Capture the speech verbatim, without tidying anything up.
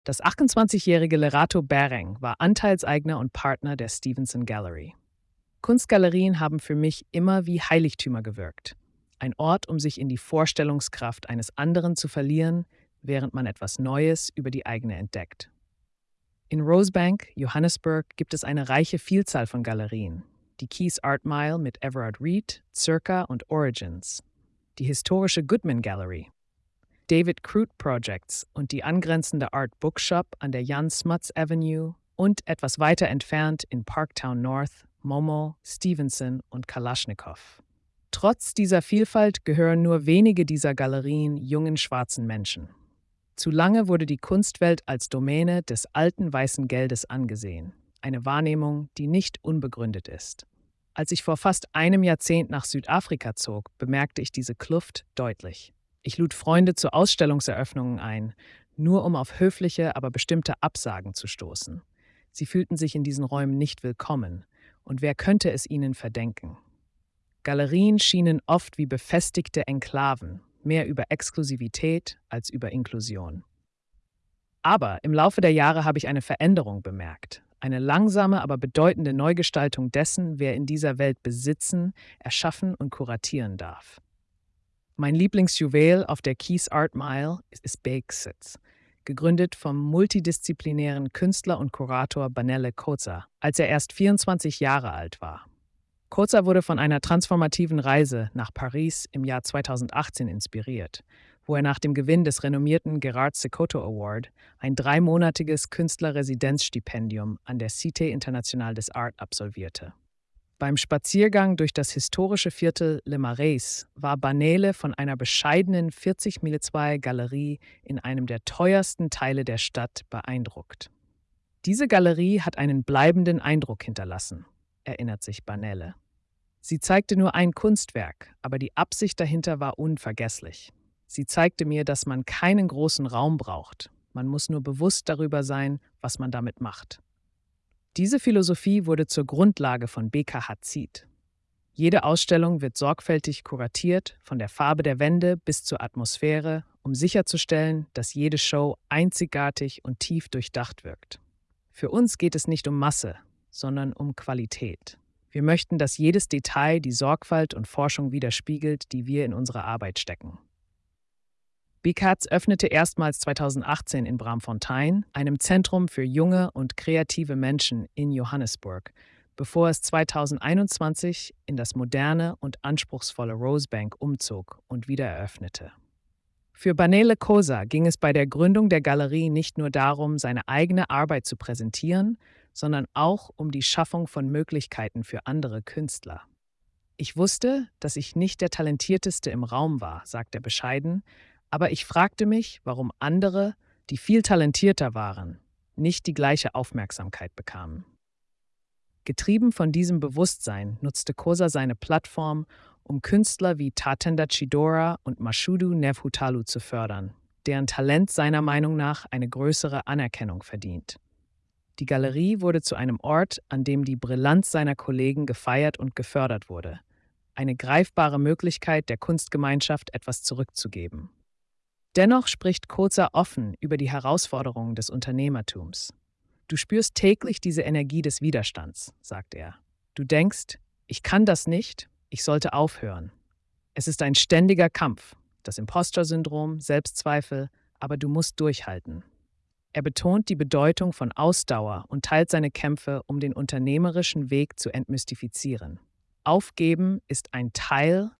Das achtundzwanzigjährige Lerato Bering war Anteilseigner und Partner der Stevenson Gallery. Kunstgalerien haben für mich immer wie Heiligtümer gewirkt. Ein Ort, um sich in die Vorstellungskraft eines anderen zu verlieren, während man etwas Neues über die eigene entdeckt. In Rosebank, Johannesburg, gibt es eine reiche Vielzahl von Galerien. Die Keys Art Mile mit Everard Reed, Circa und Origins, die historische Goodman Gallery, David Crute Projects und die angrenzende Art Bookshop an der Jan Smuts Avenue und etwas weiter entfernt in Parktown North, Momo, Stevenson und Kalaschnikow. Trotz dieser Vielfalt gehören nur wenige dieser Galerien jungen schwarzen Menschen. Zu lange wurde die Kunstwelt als Domäne des alten weißen Geldes angesehen, eine Wahrnehmung, die nicht unbegründet ist. Als ich vor fast einem Jahrzehnt nach Südafrika zog, bemerkte ich diese Kluft deutlich. Ich lud Freunde zu Ausstellungseröffnungen ein, nur um auf höfliche, aber bestimmte Absagen zu stoßen. Sie fühlten sich in diesen Räumen nicht willkommen, und wer könnte es ihnen verdenken? Galerien schienen oft wie befestigte Enklaven, mehr über Exklusivität als über Inklusion. Aber im Laufe der Jahre habe ich eine Veränderung bemerkt. Eine langsame, aber bedeutende Neugestaltung dessen, wer in dieser Welt besitzen, erschaffen und kuratieren darf. Mein Lieblingsjuwel auf der Keys Art Mile ist Bake-Sits, gegründet vom multidisziplinären Künstler und Kurator Banele Khoza, als er erst vierundzwanzig Jahre alt war. Khoza wurde von einer transformativen Reise nach Paris im Jahr zweitausendachtzehn inspiriert, wo er nach dem Gewinn des renommierten Gerard Sekoto Award ein dreimonatiges Künstlerresidenzstipendium an der Cité Internationale des Arts absolvierte. Beim Spaziergang durch das historische Viertel Le Marais war Banele von einer bescheidenen vierzig Komma zwei Galerie in einem der teuersten Teile der Stadt beeindruckt. Diese Galerie hat einen bleibenden Eindruck hinterlassen, erinnert sich Banele. Sie zeigte nur ein Kunstwerk, aber die Absicht dahinter war unvergesslich. Sie zeigte mir, dass man keinen großen Raum braucht. Man muss nur bewusst darüber sein, was man damit macht. Diese Philosophie wurde zur Grundlage von B K Hazit. Jede Ausstellung wird sorgfältig kuratiert, von der Farbe der Wände bis zur Atmosphäre, um sicherzustellen, dass jede Show einzigartig und tief durchdacht wirkt. Für uns geht es nicht um Masse, sondern um Qualität. Wir möchten, dass jedes Detail die Sorgfalt und Forschung widerspiegelt, die wir in unsere Arbeit stecken. B K Z öffnete erstmals zweitausendachtzehn in Braamfontein, einem Zentrum für junge und kreative Menschen in Johannesburg, bevor es zweitausendeinundzwanzig in das moderne und anspruchsvolle Rosebank umzog und wieder eröffnete. Für Banele Khoza ging es bei der Gründung der Galerie nicht nur darum, seine eigene Arbeit zu präsentieren, sondern auch um die Schaffung von Möglichkeiten für andere Künstler. Ich wusste, dass ich nicht der Talentierteste im Raum war, sagt er bescheiden, aber ich fragte mich, warum andere, die viel talentierter waren, nicht die gleiche Aufmerksamkeit bekamen. Getrieben von diesem Bewusstsein nutzte Khoza seine Plattform, um Künstler wie Tatenda Chidora und Mashudu Nevhutalu zu fördern, deren Talent seiner Meinung nach eine größere Anerkennung verdient. Die Galerie wurde zu einem Ort, an dem die Brillanz seiner Kollegen gefeiert und gefördert wurde. Eine greifbare Möglichkeit der Kunstgemeinschaft, etwas zurückzugeben. Dennoch spricht Khoza offen über die Herausforderungen des Unternehmertums. Du spürst täglich diese Energie des Widerstands, sagt er. Du denkst, ich kann das nicht, ich sollte aufhören. Es ist ein ständiger Kampf, das Imposter-Syndrom, Selbstzweifel, aber du musst durchhalten. Er betont die Bedeutung von Ausdauer und teilt seine Kämpfe, um den unternehmerischen Weg zu entmystifizieren. Aufgeben ist ein Teil